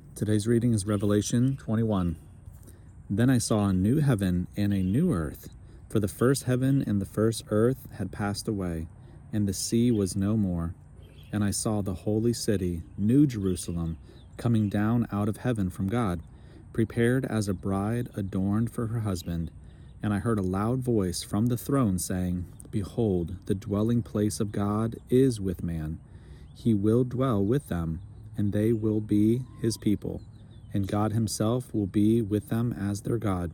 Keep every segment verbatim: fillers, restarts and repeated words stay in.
Today's reading is Revelation twenty-one. Then I saw a new heaven and a new earth, for the first heaven and the first earth had passed away, and the sea was no more. And I saw the holy city, New Jerusalem, coming down out of heaven from God, prepared as a bride adorned for her husband. And I heard a loud voice from the throne saying, Behold, the dwelling place of God is with man. He will dwell with them, and they will be his people, and God himself will be with them as their God.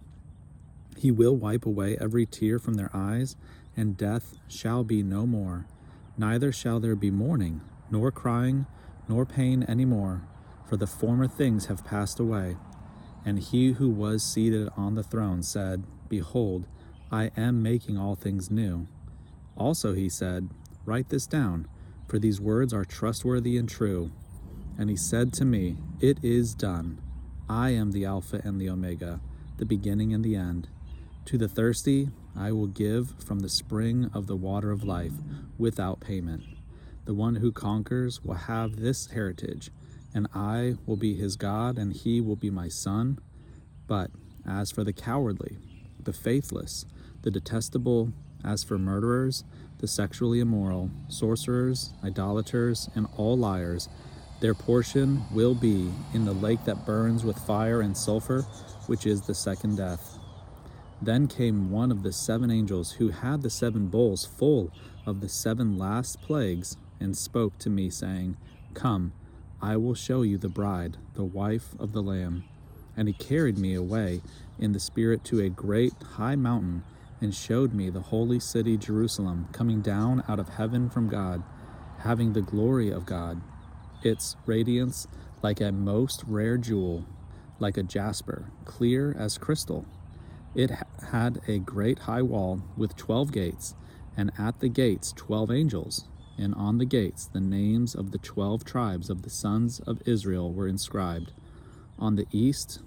He will wipe away every tear from their eyes, and death shall be no more. Neither shall there be mourning, nor crying, nor pain any more, for the former things have passed away. And he who was seated on the throne said, Behold, I am making all things new. Also he said, Write this down, for these words are trustworthy and true. And he said to me, It is done. I am the Alpha and the Omega, the beginning and the end. To the thirsty I will give from the spring of the water of life without payment. The one who conquers will have this heritage, and I will be his God, and he will be my son. But as for the cowardly, the faithless, the detestable, as for murderers, the sexually immoral, sorcerers, idolaters, and all liars, their portion will be in the lake that burns with fire and sulfur, which is the second death. Then came one of the seven angels who had the seven bowls full of the seven last plagues, and spoke to me, saying, Come, I will show you the bride, the wife of the Lamb. And he carried me away in the Spirit to a great high mountain, and showed me the holy city Jerusalem coming down out of heaven from God, having the glory of God. Its radiance like a most rare jewel, like a jasper, clear as crystal. It had a great high wall with twelve gates, and at the gates twelve angels, and on the gates the names of the twelve tribes of the sons of Israel were inscribed. On the east,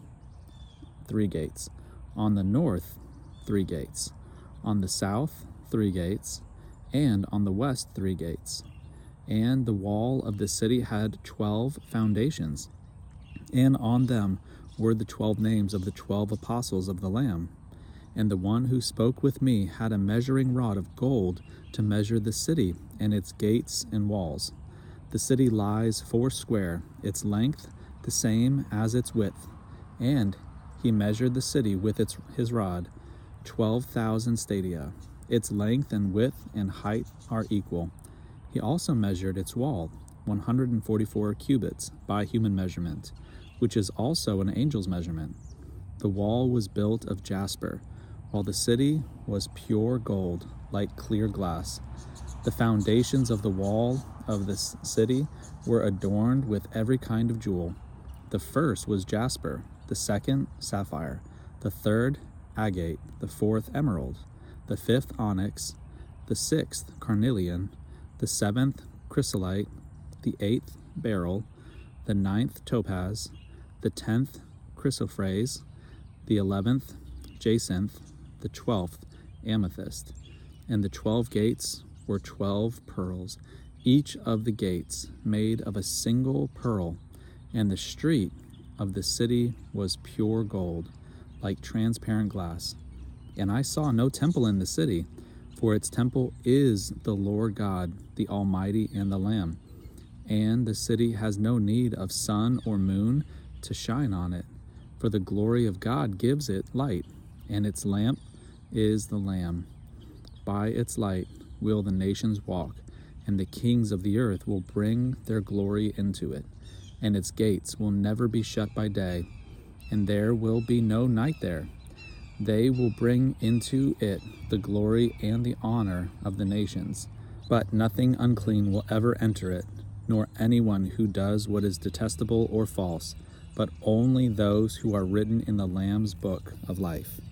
three gates. On the north, three gates. On the south, three gates. And on the west, three gates. And the wall of the city had twelve foundations, and on them were the twelve names of the twelve apostles of the Lamb. And the one who spoke with me had a measuring rod of gold to measure the city and its gates and walls. The city lies foursquare, its length the same as its width. And he measured the city with its his rod, twelve thousand stadia. Its length and width and height are equal. He also measured its wall, one hundred forty-four cubits by human measurement, which is also an angel's measurement. The wall was built of jasper, while the city was pure gold, like clear glass. The foundations of the wall of the city were adorned with every kind of jewel. The first was jasper, the second sapphire, the third agate, the fourth emerald, the fifth onyx, the sixth carnelian, the seventh chrysolite, the eighth beryl, the ninth topaz, the tenth chrysoprase, the eleventh jacinth, the twelfth amethyst. And the twelve gates were twelve pearls, each of the gates made of a single pearl. And the street of the city was pure gold, like transparent glass. And I saw no temple in the city, for its temple is the Lord God, the Almighty, and the Lamb. And the city has no need of sun or moon to shine on it, for the glory of God gives it light, and its lamp is the Lamb. By its light will the nations walk, and the kings of the earth will bring their glory into it. And its gates will never be shut by day, and there will be no night there. They will bring into it the glory and the honor of the nations. But nothing unclean will ever enter it, nor anyone who does what is detestable or false, but only those who are written in the Lamb's book of life.